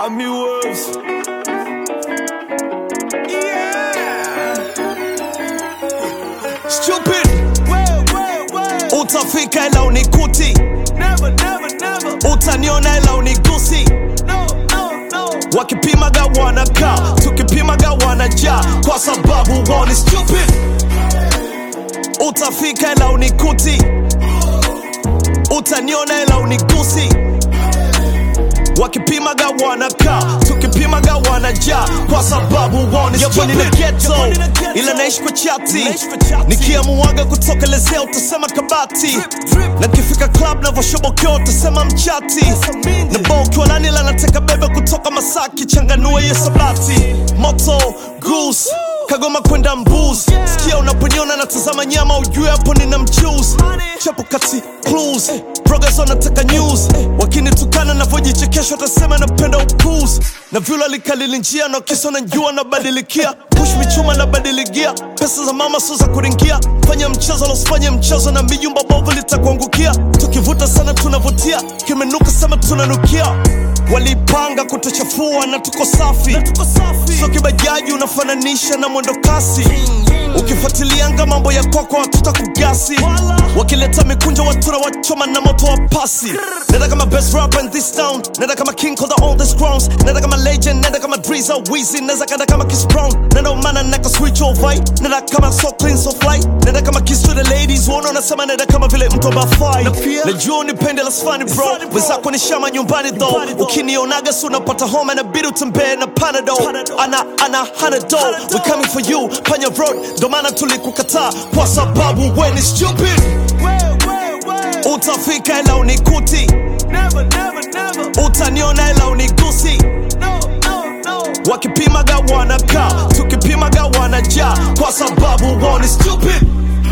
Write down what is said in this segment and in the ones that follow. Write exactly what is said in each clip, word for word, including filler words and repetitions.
Army Wolves. Yeah. Stupid. Well, well, well. Utafika ila unikuti. Never, never, never. Utaniona ila unigusi. No, no, no. Wakipimaga wanakaa, tukipimaga wanajaa, kwa sababu wao ni stupid. Utafika ila unikuti. Utaniona ila unigusi. Wakipimaga wanakaa, tukipimaga wanajaa, kwa sababu wao ni stupid. Yapo nina ghetto, ila naishi kwa chati. Nikiamuaga kutokelezea utasema kabati. Na kifika club na voshobokeo utasema mchati. Na bao kiwa nani ila nateka bebe kutoka Masaki. Changanua ye sabati. Moto, goose, Kagoma kwenda mbuzi. Sikia unaponiona natazama nyama ujue hapo nina mchuzi. Chapo kati clues, progress wanataka news. Wakinitukana na vojichekesho watasema napenda upuzi. Na vyula likalili njia na kisa na njua na badilikia. Push michuma na badiligia. Pesa za mama suza kuringia. Fanya mchezo losifanye mchezo na mijumba bovu litakuangukia. Tukivuta sana tunavutia, kimenuka sema tunanukia. Walipanga kutuchafua na tuko safi. So kibajaji unafananisha na mwendo kasi. Ukifuatilianga mambo ya kwako watuta kugasi. Wakileta mikunjo watura wachoma na moto wa pasi. Nenda kama best rapper in this town. Nenda kama king of the oldest crowns. Nenda kama legend, nenda kama Drizza, Weezy. Nenda kanda kama Chris Brown. Nenda umana neka switch over. Nenda kama so clean so fly. Nenda kama kiss to the ladies. Wono unasema nenda kama vile mtu abafai. Najua unipende las funny bro. Wezako ni shama nyumbani though. Ukinionaga su unapata home na bidu tembe na Panadol. Ana, ana, Hanado. We coming for you, Panya Road. Ndo maana tulikukataa, kwa sababu we ni stupid. Utafika ila unikuti. Never, never, never. Utaniona ila unigusi. No, no, no. Wakipimaga wanakaa, tukipimaga wanajaa, kwa sababu wao ni stupid.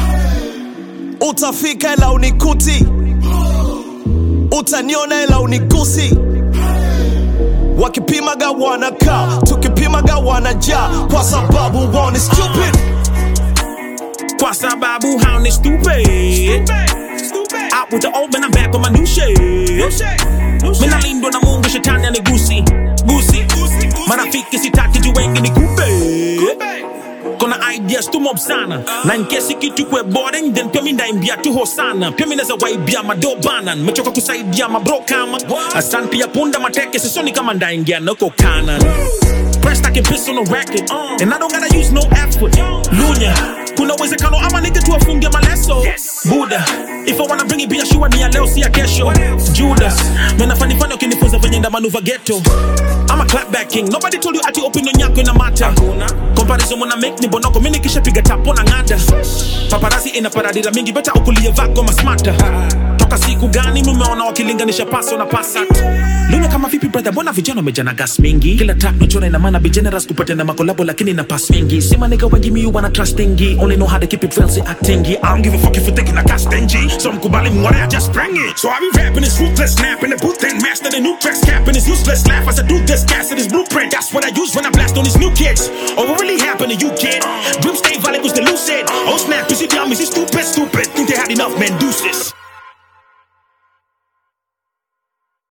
Utafika ila unikuti. Utaniona ila unigusi. Wakipimaga wanakaa, tukipimaga wanajaa, kwa sababu wao ni stupid. Kwa sababu hao ni stupid. Out with the old man, I'm back on my new shit. Mina lindo na Mungu, shetani anigusi. Gusi, marafiki sitaki juu wengi ni kupe. Kona ideas tu mob sana. Na nkesi kitu kwe boring, then pia minda imbia tu hosana. Pia mineza waibia madobanan. Mechoka kusaidia mabro kama Asan pia punda mateke, sisoni kama nda ingia noko kanan. Pressed I can piss on the record, uh, and I don't gotta use no effort. Lunya, kuna uwezekano ama nige tu afunge maleso. Buddha, if I wanna bring it, be sure ni ya leo si ya kesho. Judas, mena fani fani ukinifunza venye nda manuva ghetto. I'm a clapback king, nobody told you ati opinion yako ina matter. Comparison wanna make ni bonoko, mini kisha piga tapo na ngada. Paparazzi ina paradira mingi, beta ukulie vako masmata. Toka siku gani mumeona wakilinganisha paso na pasat. Lunya kama vipi brother, bona vijana mejana gas mingi. Kila track nochora ina mana be generous kupata na makolabo lakini na pass mingi. Sema nigga wengi me you wanna trust thingy. Only know how to keep it real, say actingy. I don't give a fuck if you taking a cast stingy. So mkubali mware I just bring it. So I be rapping this ruthless snap in the booth and master the new tracks. Capping this useless laugh as I do this cast this blueprint. That's what I use when I blast on these new kids. Oh what really happened to you kid? Dream stay valid was the lucid. Oh snap, is it dumb, is it stupid, stupid? Think they had enough man deuces.